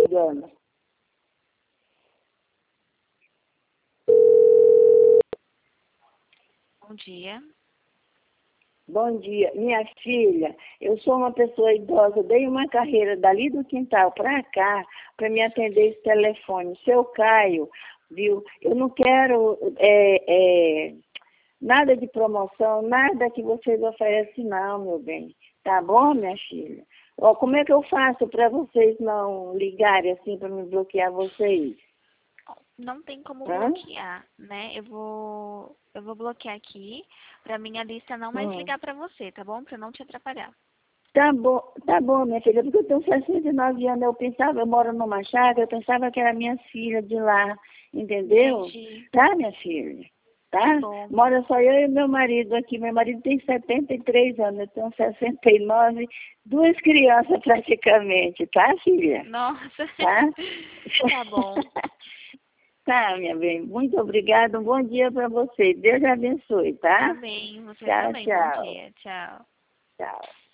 ligando. Bom dia. Bom dia. Minha filha, eu sou uma pessoa idosa, dei uma carreira dali do quintal para cá para me atender esse telefone. Seu Caio, viu? Eu não quero nada de promoção, nada que vocês oferecem não, meu bem. Tá bom, minha filha? Ó, como é que eu faço para vocês não ligarem assim para me bloquear vocês? Não tem como Hã? bloquear, né? Eu vou bloquear aqui pra minha lista não mais ligar pra você, tá bom? Pra não te atrapalhar. Tá bom, minha filha, porque eu tenho 69 anos, eu moro numa chácara, eu pensava que era minha filha de lá, entendeu? Entendi. Tá, minha filha? Tá Tá? bom. Mora só eu e meu marido aqui. Meu marido tem 73 anos, eu tenho 69, duas crianças praticamente, tá, filha? Nossa. Tá? Tá bom. Tá, minha bem, muito obrigada, um bom dia para você. Deus abençoe, tá? Amém. Você Tchau, também. Bom tchau. dia. Tchau. Tchau.